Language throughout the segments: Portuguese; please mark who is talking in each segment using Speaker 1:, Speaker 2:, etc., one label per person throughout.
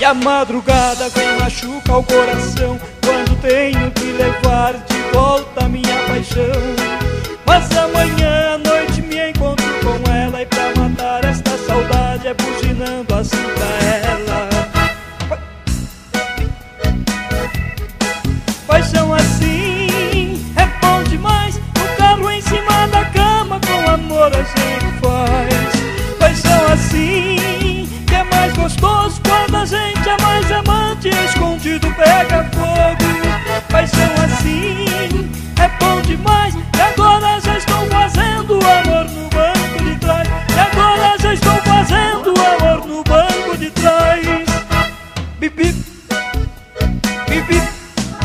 Speaker 1: E a madrugada vem machucar o coração quando tenho que levar de volta a minha paixão. Mas amanhã à noite me encontro com ela, e pra matar esta saudade é buzinando assim pra ela. Paixão assim é bom demais, no carro em cima da cama com amor a gente faz. Paixão assim que é mais gostoso quando a gente é mais amante, escondido pega fogo. Paixão assim é bom demais, e agora já estou fazendo amor no banco de trás. E agora já estou fazendo amor no banco de trás. Bip, bip, bip, bip.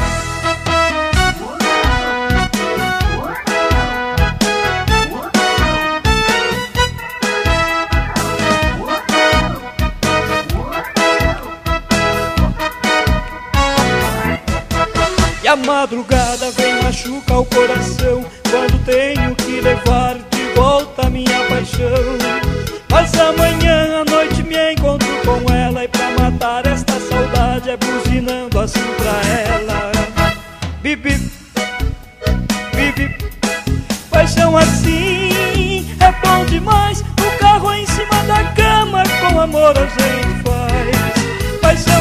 Speaker 1: E a madrugada vem machucar o coração quando tenho que levar de volta a minha paixão. Mas amanhã à noite me encontro com ela, e pra matar esta saudade é buzinando assim pra ela. Bip, bip, bip, bip. Paixão assim é bom demais, no carro em cima da cama com amor a gente faz. Paixão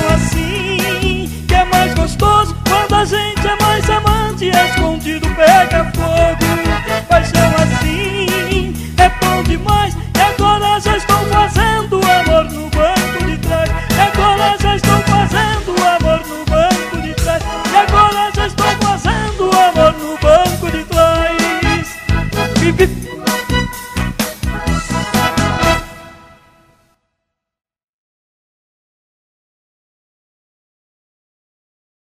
Speaker 1: assim que é mais gostoso quando a gente é mais amante, escondido pega fogo.